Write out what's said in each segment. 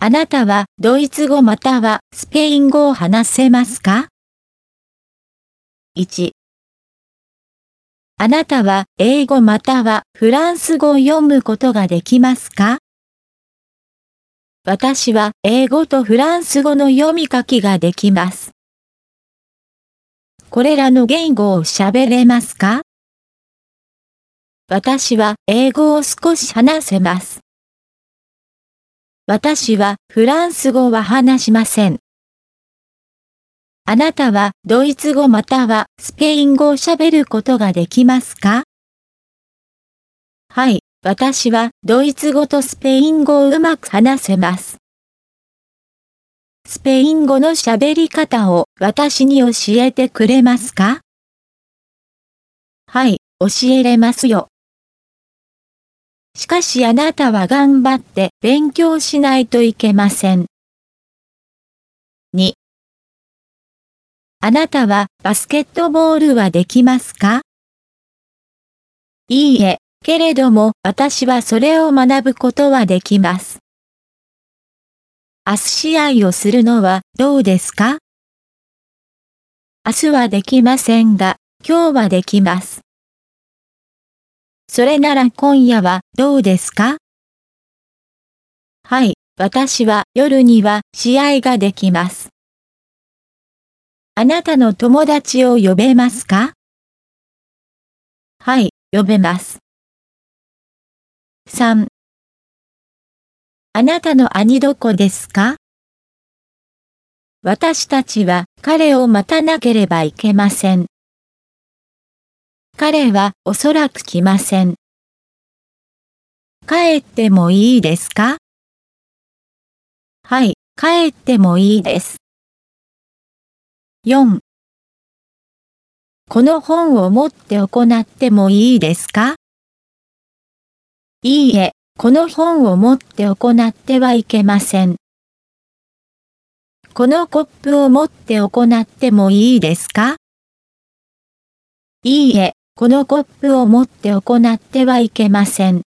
あなたはドイツ語またはスペイン語を話せますか？ 1、あなたは英語またはフランス語を読むことができますか？私は英語とフランス語の読み書きができます。これらの言語を喋れますか？私は英語を少し話せます。私はフランス語は話しません。あなたはドイツ語またはスペイン語を喋ることができますか？はい、私はドイツ語とスペイン語をうまく話せます。スペイン語の喋り方を私に教えてくれますか？はい、教えれますよ。しかしあなたは頑張って勉強しないといけません。2、あなたはバスケットボールはできますか？いいえ、けれども私はそれを学ぶことはできます。明日試合をするのはどうですか？明日はできませんが、今日はできます。それなら今夜はどうですか？はい、私は夜には試合ができます。あなたの友達を呼べますか？はい、呼べます。3、あなたの兄どこですか？私たちは彼を待たなければいけません。彼はおそらく来ません。帰ってもいいですか？はい、帰ってもいいです。4、この本を持って行ってもいいですか？いいえ、この本を持って行ってはいけません。このコップを持って行ってもいいですか？いいえ、このコップを持って行ってはいけません。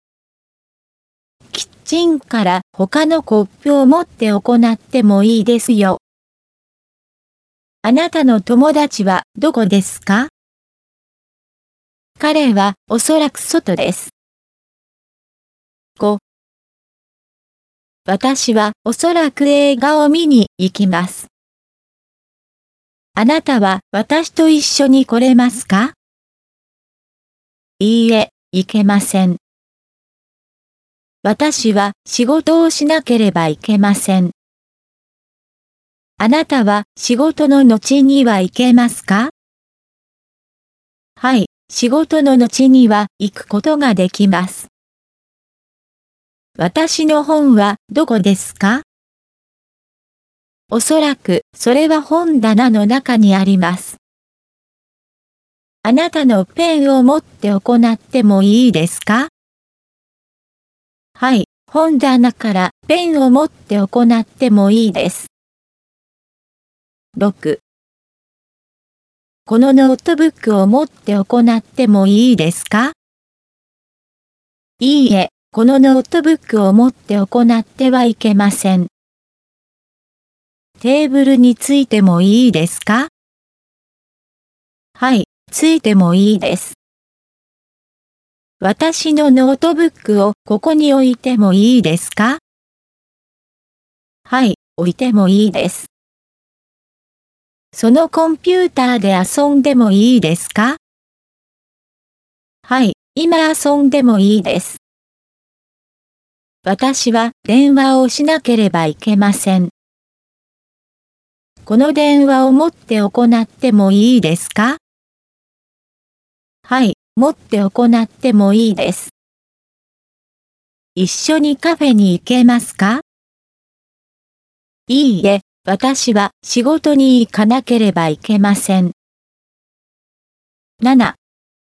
キッチンから他のコップを持って行ってもいいですよ。あなたの友達はどこですか？彼はおそらく外です。5、私はおそらく映画を見に行きます。あなたは私と一緒に来れますか？いいえ、行けません。私は仕事をしなければいけません。あなたは仕事の後には行けますか？はい、仕事の後には行くことができます。私の本はどこですか？おそらくそれは本棚の中にあります。あなたのペンを持って行ってもいいですか？はい、本棚からペンを持って行ってもいいです。6、このノートブックを持って行ってもいいですか？いいえ、このノートブックを持って行ってはいけません。テーブルについてもいいですか？はい、ついてもいいです。私のノートブックをここに置いてもいいですか？はい、置いてもいいです。そのコンピューターで遊んでもいいですか？はい、今遊んでもいいです。私は電話をしなければいけません。この電話を持って行ってもいいですか？はい、持って行ってもいいです。一緒にカフェに行けますか？いいえ、私は仕事に行かなければいけません。7、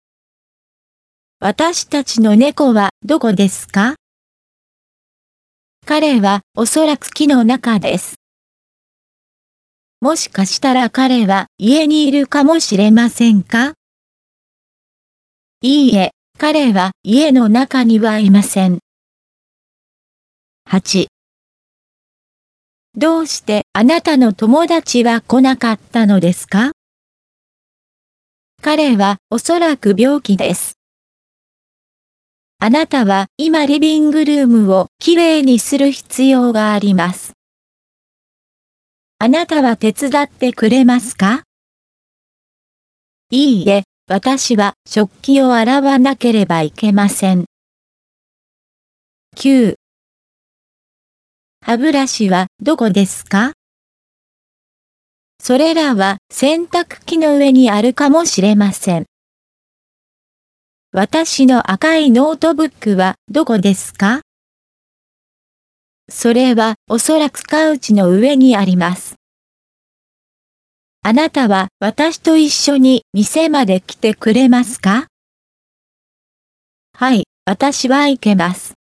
私たちの猫はどこですか？彼はおそらく木の中です。もしかしたら彼は家にいるかもしれませんか？いいえ、彼は家の中にはいません。8、 どうしてあなたの友達は来なかったのですか？彼はおそらく病気です。あなたは今リビングルームをきれいにする必要があります。あなたは手伝ってくれますか？いいえ、私は食器を洗わなければいけません。9、歯ブラシはどこですか？それらは洗濯機の上にあるかもしれません。私の赤いノートブックはどこですか？それはおそらくカウチの上にあります。あなたは私と一緒に店まで来てくれますか？はい、私は行けます。